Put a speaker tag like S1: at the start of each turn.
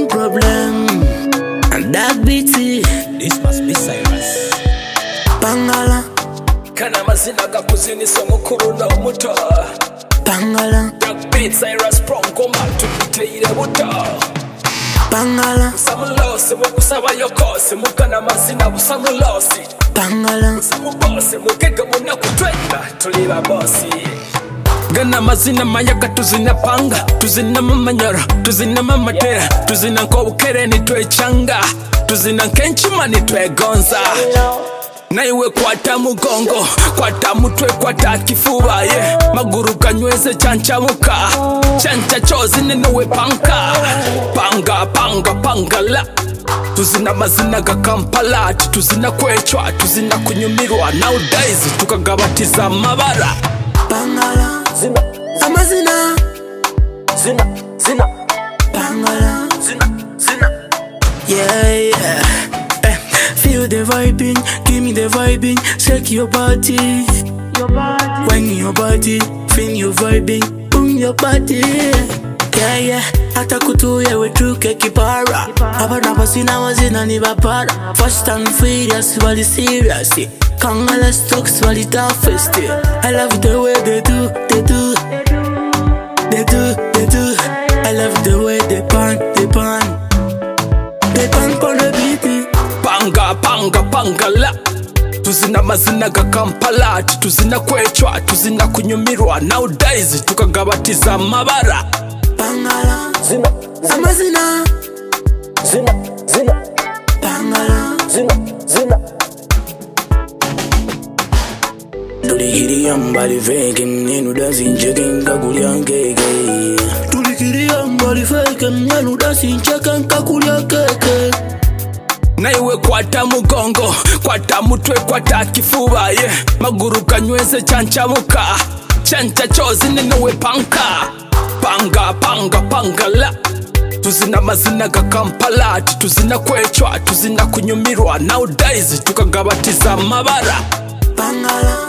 S1: problem. And that BT.
S2: This must be Cyrus.
S1: Pangala.
S2: Kana mazina gakuzini somukuru na umuto.
S1: Pangala.
S2: That beat Cyrus Pronko matubiteire buto.
S1: Pangala.
S2: Samulose mukusaba yokose mukana mazina busamulose.
S1: Pangala.
S2: Samubose mukega munakutwenda tuliba bosi. Gana mazina mayaga tuzina panga, tuzina mamanyara, tuzina mamatera, tuzina nkobukere nitwechanga, tuzina nkenchuma nitwegonza. Naiwe kwata mugongo, kwata mutwe, kwata kifuba, yeah. Maguru kanyweze chanchamuka, chancha chozi ninuwe panka. Panga, panga, pangala. Tuzina mazina ga Kampala, tuzina kwechwa, tuzina kunyumirwa. Nowadays tukagabatiza mabara.
S1: Pangala.
S2: Zina,
S1: Amazina.
S2: zina, zina.
S1: Pangala.
S2: Zina, zina.
S1: Yeah. Feel the vibing, give me the vibing, shake your body. When your body, feel your vibing, boom your body. Yeah. Hata kutuye wetruke kipara. Hapa napasina wazina ni bapara. Fast and furious, wali serious. Kangala stocks, wali toughest. I love the way they do. I love the way they pan. They pan on the beat.
S2: Panga, panga, pangala. Tuzina mazina ga Kampala, tuzina kwechwa, tuzina kunyumirwa. Nowadays tukagabatiza mabara.
S1: Pangala.
S2: Zina,
S1: Amazina.
S2: zina, zina.
S1: Pangala.
S2: Zina, zina.
S1: Tulikiria mbali fake mnenu dasi ncheke nkakulia nkeke. Tulikiria mbali fake mnenu dasi ncheke nkakulia keke.
S2: Naiwe kwata mugongo, kwata mutwe, kwata kifuba, yeah. Maguru kanyweze chanchamuka, chancha chozi ninuwe panka. Panga, panga, pangala. Tuzina mazina ga Kampala, tuzina kwechwa, tuzina kunyumirwa. Nowadays tukagabatiza mabara.
S1: Pangala.